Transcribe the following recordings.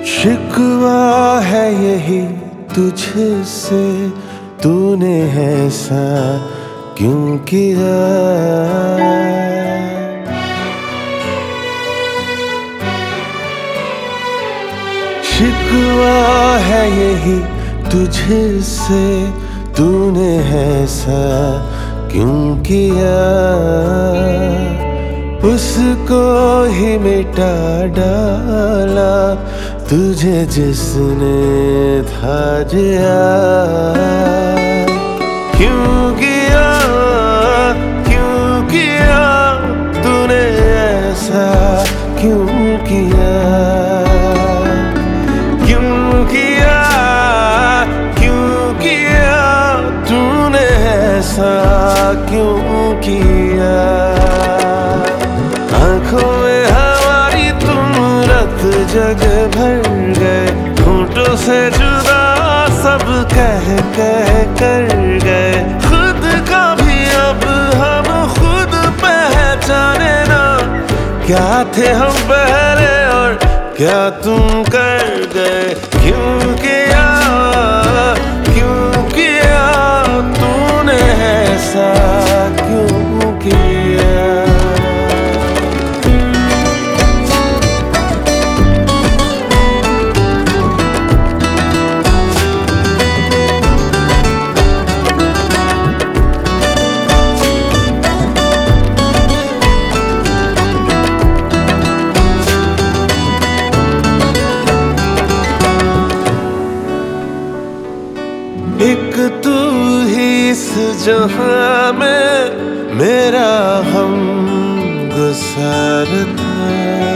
शिकवा है यही तुझसे, तूने ऐसा क्यों किया। शिकवा है यही तुझसे, तूने ऐसा क्यों किया। उसको ही मिटा डाला तुझे जिसने था जिया। क्यों किया, क्यों किया तूने ऐसा, क्यों किया। क्यों किया, क्यों किया तूने ऐसा, क्यों किया। आँखों में हमारी तुम रत जग भर गए, होठों से जुदा सब कह कह कर गए। खुद का भी अब हम खुद पहचाने ना, क्या थे हम पहले और क्या तुम कर गए। क्यों किया, क्यों किया तूने ऐसा, क्यों किया। एक तू ही इस जहां में मेरा हम गुसार था।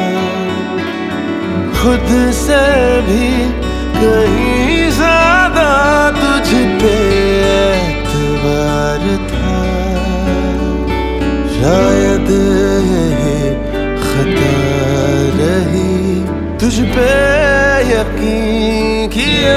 खुद से भी कहीं ज्यादा तुझ पे एतबार था। शायद यही खता रही, तुझ पे यकीन किया।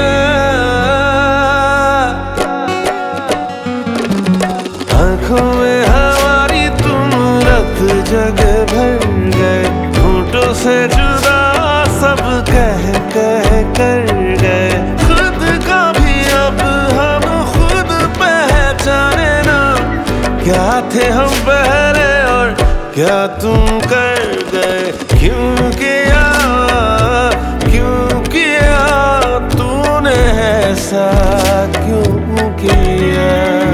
आँखों में हमारी तुम रत जग भर गए, होठों से जुदा सब कह कह कर गए। खुद का भी अब हम खुद पहचाने ना, क्या थे हम पहले और क्या तुम कर गए। क्यों किया, क्यों किया तूने ऐसा, क्यों किया।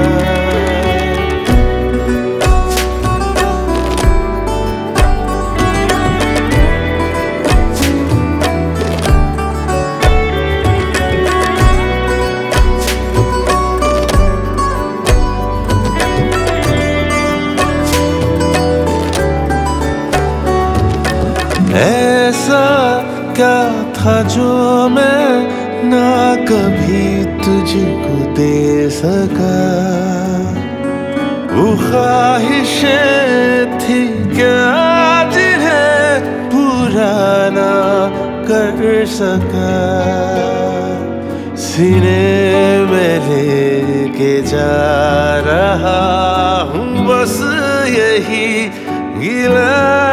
ऐसा क्या था जो मैं ना कभी तुझको दे सका। वो ख्वाहिशें थी क्या जिन्हें पूरा ना कर सका। सीने में लेके जा रहा हूँ बस यही गिला।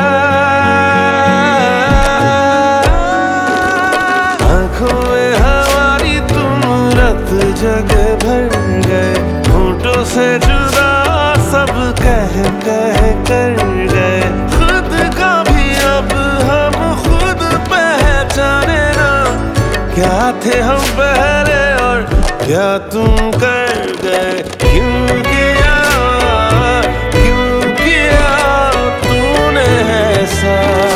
जग भर गए, होठों से जुदा सब कह कह कर गए। खुद का भी अब हम खुद पहचाने ना, क्या थे हम पहले और क्या तुम कर गए। क्यों किया, क्यों किया तूने ऐसा।